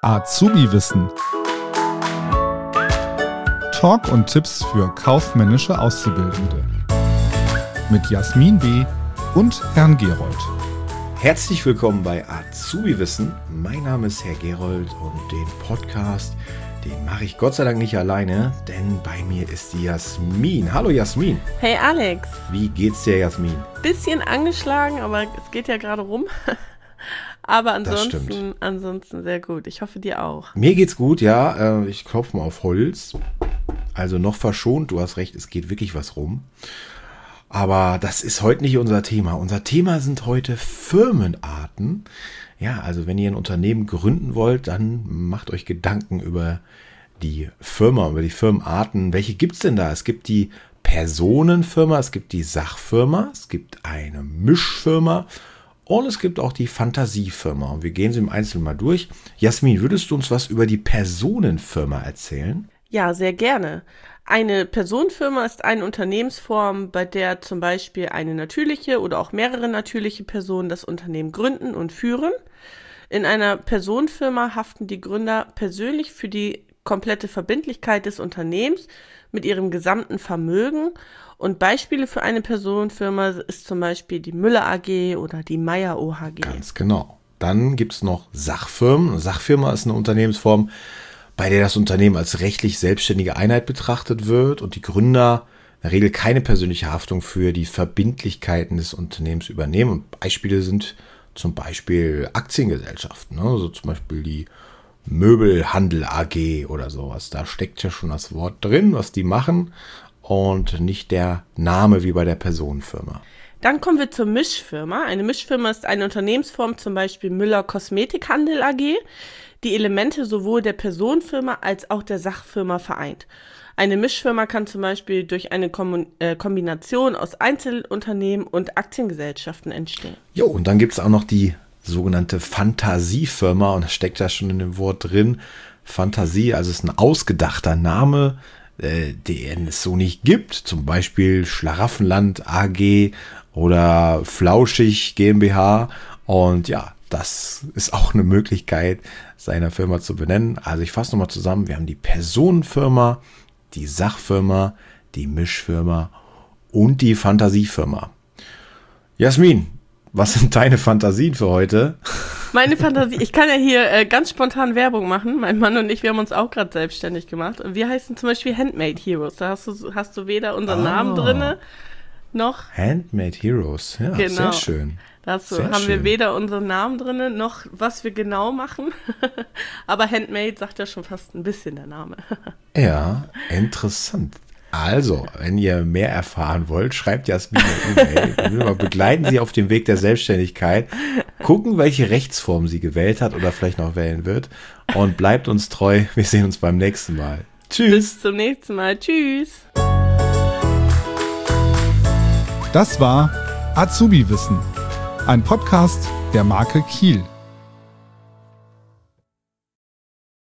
Azubi-Wissen. Talk und Tipps für kaufmännische Auszubildende. Mit Jasmin B. und Herrn Gerold. Herzlich willkommen bei Azubi-Wissen. Mein Name ist Herr Gerold und den Podcast, den mache ich Gott sei Dank nicht alleine, denn bei mir ist die Jasmin. Hallo Jasmin. Hey Alex. Wie geht's dir, Jasmin? Bisschen angeschlagen, aber es geht ja gerade rum. Aber ansonsten sehr gut. Ich hoffe, dir auch. Mir geht's gut, ja. Ich klopfe mal auf Holz. Also noch verschont, du hast recht, es geht wirklich was rum. Aber das ist heute nicht unser Thema. Unser Thema sind heute Firmenarten. Ja, also wenn ihr ein Unternehmen gründen wollt, dann macht euch Gedanken über die Firma, über die Firmenarten. Welche gibt's denn da? Es gibt die Personenfirma, es gibt die Sachfirma, es gibt eine Mischfirma und es gibt auch die Fantasiefirma. Und wir gehen sie im Einzelnen mal durch. Jasmin, würdest du uns was über die Personenfirma erzählen? Ja, sehr gerne. Eine Personenfirma ist eine Unternehmensform, bei der zum Beispiel eine natürliche oder auch mehrere natürliche Personen das Unternehmen gründen und führen. In einer Personenfirma haften die Gründer persönlich für die komplette Verbindlichkeit des Unternehmens mit ihrem gesamten Vermögen. Und Beispiele für eine Personenfirma ist zum Beispiel die Müller AG oder die Meyer OHG. Ganz genau. Dann gibt es noch Sachfirmen. Eine Sachfirma ist eine Unternehmensform, bei der das Unternehmen als rechtlich selbstständige Einheit betrachtet wird und die Gründer in der Regel keine persönliche Haftung für die Verbindlichkeiten des Unternehmens übernehmen. Und Beispiele sind zum Beispiel Aktiengesellschaften, ne? Also zum Beispiel die Möbelhandel AG oder sowas. Da steckt ja schon das Wort drin, was die machen und nicht der Name wie bei der Personenfirma. Dann kommen wir zur Mischfirma. Eine Mischfirma ist eine Unternehmensform, zum Beispiel Müller Kosmetikhandel AG, die Elemente sowohl der Personenfirma als auch der Sachfirma vereint. Eine Mischfirma kann zum Beispiel durch eine Kombination aus Einzelunternehmen und Aktiengesellschaften entstehen. Jo, und dann gibt es auch noch die sogenannte Fantasiefirma und das steckt ja schon in dem Wort drin. Fantasie, also ist ein ausgedachter Name, den es so nicht gibt. Zum Beispiel Schlaraffenland AG oder Flauschig GmbH. Und ja, das ist auch eine Möglichkeit, seine Firma zu benennen. Also ich fasse nochmal zusammen. Wir haben die Personenfirma, die Sachfirma, die Mischfirma und die Fantasiefirma. Jasmin, was sind deine Fantasien für heute? Meine Fantasie, ich kann ja hier ganz spontan Werbung machen. Mein Mann und ich, wir haben uns auch gerade selbstständig gemacht. Und wir heißen zum Beispiel Handmade Heroes. Da hast du weder unseren Namen drinne noch... Handmade Heroes, ja, genau. Sehr schön. Haben wir weder unseren Namen drin, noch was wir genau machen. Aber Handmade sagt ja schon fast ein bisschen der Name. Ja, interessant. Also, wenn ihr mehr erfahren wollt, schreibt Jasmin eine E-Mail. Begleiten Sie auf dem Weg der Selbstständigkeit. Gucken, welche Rechtsform sie gewählt hat oder vielleicht noch wählen wird. Und bleibt uns treu. Wir sehen uns beim nächsten Mal. Tschüss. Bis zum nächsten Mal. Tschüss. Das war Azubi-Wissen. Ein Podcast der Marke Kiel.